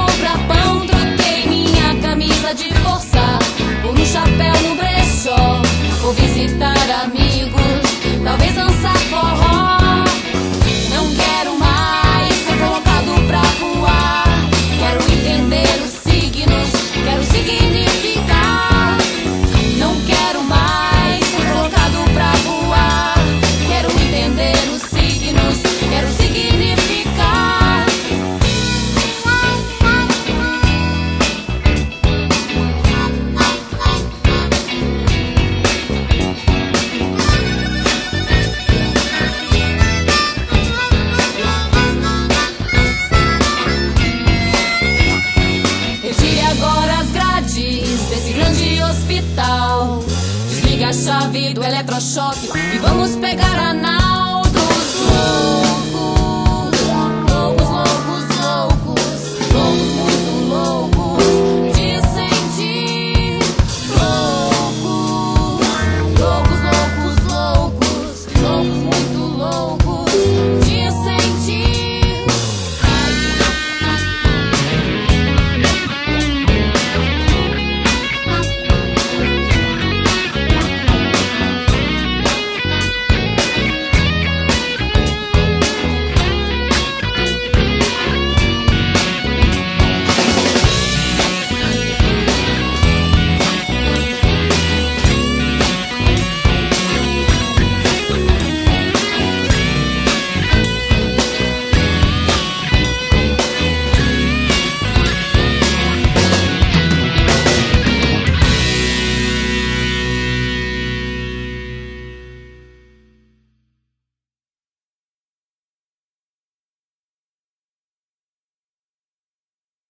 comprar pão, troquei minha camisa de força por um chapéu no brechó. Vou visitar amigos, talvez dançar forró. Não quero mais ser colocado pra voar. Quero entender os signos, quero significar. Não quero mais ser colocado pra voar. Quero entender os signos, quero significar. Retire agora as grades desse grande hospital. Desliga a chave do eletrochoque e vamos pegar a